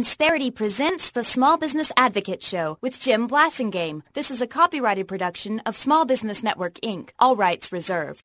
Insperity presents the Small Business Advocate Show with Jim Blasingame. This is a copyrighted production of Small Business Network, Inc. All rights reserved.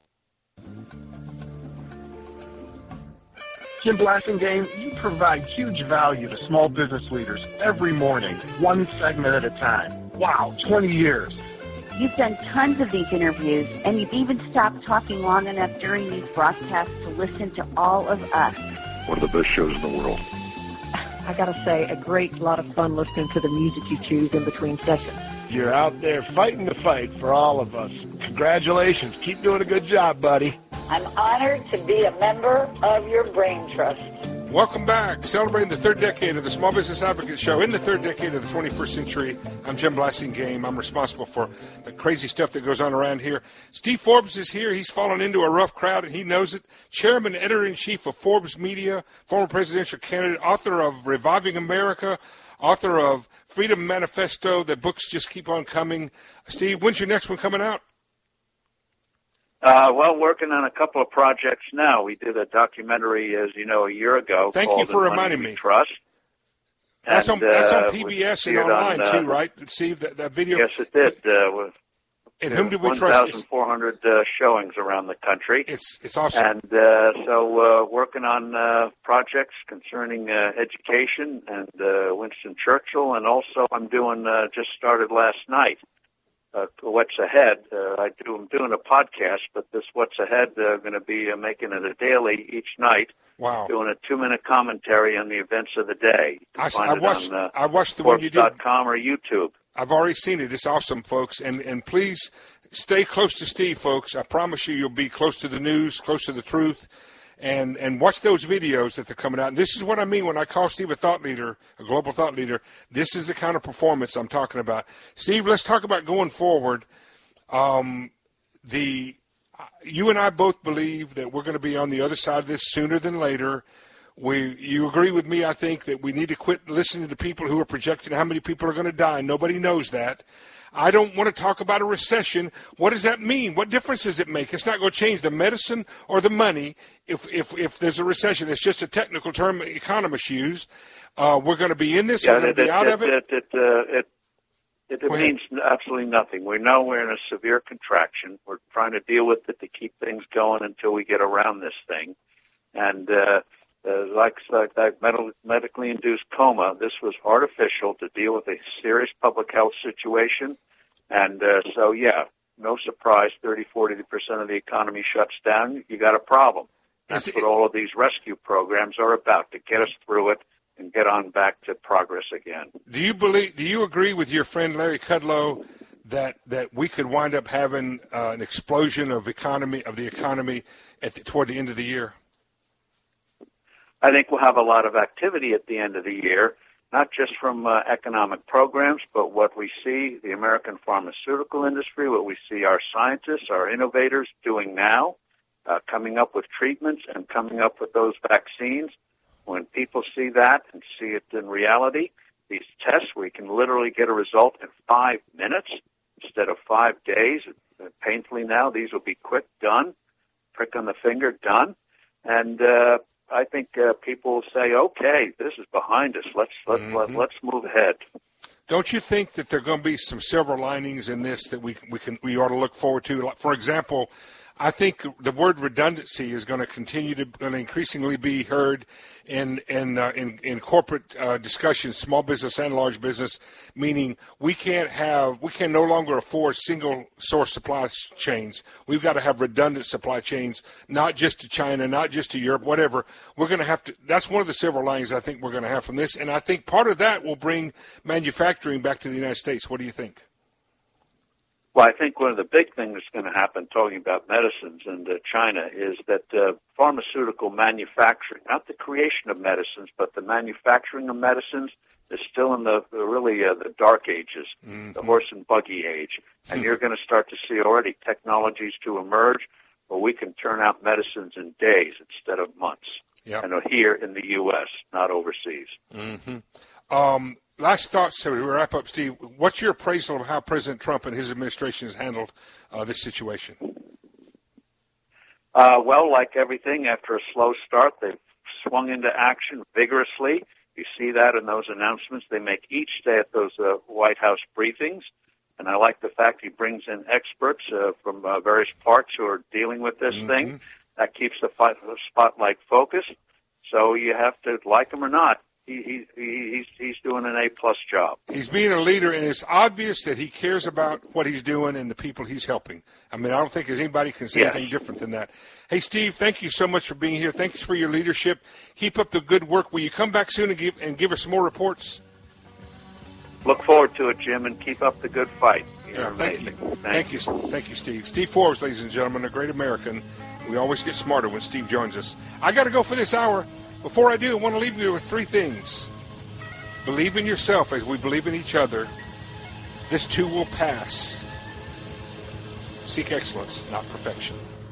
Jim Blasingame, you provide huge value to small business leaders every morning, one segment at a time. Wow, 20 years. You've done tons of these interviews, and you've even stopped talking long enough during these broadcasts to listen to all of us. One of the best shows in the world. I gotta say, a great lot of fun listening to the music you choose in between sessions. You're out there fighting the fight for all of us. Congratulations. Keep doing a good job, buddy. I'm honored to be a member of your Brain Trust. Welcome back. Celebrating the third decade of the Small Business Advocate Show in the third decade of the 21st century. I'm Jim Blasingame. I'm responsible for the crazy stuff that goes on around here. Steve Forbes is here. He's fallen into a rough crowd, and he knows it. Chairman, editor-in-chief of Forbes Media, former presidential candidate, author of Reviving America, author of Freedom Manifesto. The books just keep on coming. Steve, when's your next one coming out? Well, working on a couple of projects now. We did a documentary, as you know, a year ago. Thank you for reminding me. Trust. That's on PBS and online, too, right, Steve, that video? Yes, it did. And whom did we trust? 1,400 showings around the country. It's awesome. And so working on projects concerning education and Winston Churchill, and also I'm doing, just started last night, What's Ahead. I'm doing a podcast, but this What's Ahead, going to be making it a daily each night. Wow. Doing a 2-minute commentary on the events of the day. I watched the one you did. Forbes.com or YouTube. I've already seen it. It's awesome, folks. And please stay close to Steve, folks. I promise you'll be close to the news, close to the truth. And watch those videos that they're coming out. And this is what I mean when I call Steve a thought leader, a global thought leader. This is the kind of performance I'm talking about. Steve, let's talk about going forward. You and I both believe that we're going to be on the other side of this sooner than later. You agree with me, I think, that we need to quit listening to people who are projecting how many people are going to die. Nobody knows that. I don't want to talk about a recession. What does that mean? What difference does it make? It's not going to change the medicine or the money if there's a recession. It's just a technical term economists use. We're going to be in this. We're going to be out of it. It means absolutely nothing. We know we're in a severe contraction. We're trying to deal with it to keep things going until we get around this thing. And like that medically induced coma, this was artificial to deal with a serious public health situation. And so, yeah, no surprise, 30-40% of the economy shuts down. You got a problem. That's what all of these rescue programs are about, to get us through it and get on back to progress again. Do you agree with your friend Larry Kudlow that we could wind up having an explosion of the economy toward the end of the year? I think we'll have a lot of activity at the end of the year, not just from economic programs, but what we see the American pharmaceutical industry, what we see our scientists, our innovators doing now, coming up with treatments and coming up with those vaccines. When people see that and see it in reality, these tests, we can literally get a result in 5 minutes instead of 5 days. Painfully now, these will be quick, done, prick on the finger, done. And I think people will say, okay, this is behind us. Let's move ahead. Don't you think that there are going to be some silver linings in this that we ought to look forward to? For example, I think the word redundancy is going to increasingly be heard in corporate discussions, small business and large business, meaning we can no longer afford single source supply chains. We've got to have redundant supply chains, not just to China, not just to Europe, whatever. We're going to have to. That's one of the silver linings I think we're going to have from this, and I think part of that will bring manufacturing back to the United States. What do you think? Well, I think one of the big things that's going to happen, talking about medicines and China, is that pharmaceutical manufacturing, not the creation of medicines, but the manufacturing of medicines, is still in the dark ages, the horse and buggy age. And you're going to start to see already technologies to emerge where we can turn out medicines in days instead of months. Yep. And here in the U.S., not overseas. Mm-hmm. Last thoughts, so we wrap up, Steve. What's your appraisal of how President Trump and his administration has handled this situation? Well, like everything, after a slow start, they've swung into action vigorously. You see that in those announcements they make each day at those White House briefings. And I like the fact he brings in experts from various parts who are dealing with this thing. That keeps the spotlight focused. So you have to like him or not. He's doing an A-plus job. He's being a leader, and it's obvious that he cares about what he's doing and the people he's helping. I mean, I don't think anybody can say anything different than that. Hey, Steve, thank you so much for being here. Thanks for your leadership. Keep up the good work. Will you come back soon and give us some more reports? Look forward to it, Jim, and keep up the good fight. You're amazing. Thank you. Thank you, Steve. Steve Forbes, ladies and gentlemen, a great American. We always get smarter when Steve joins us. I got to go for this hour. Before I do, I want to leave you with three things. Believe in yourself as we believe in each other. This too will pass. Seek excellence, not perfection.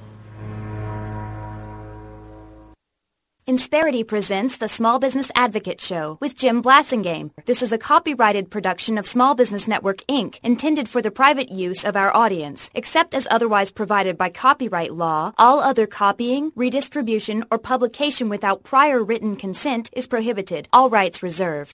Insperity presents the Small Business Advocate Show with Jim Blasingame. This is a copyrighted production of Small Business Network, Inc., intended for the private use of our audience. Except as otherwise provided by copyright law, all other copying, redistribution, or publication without prior written consent is prohibited. All rights reserved.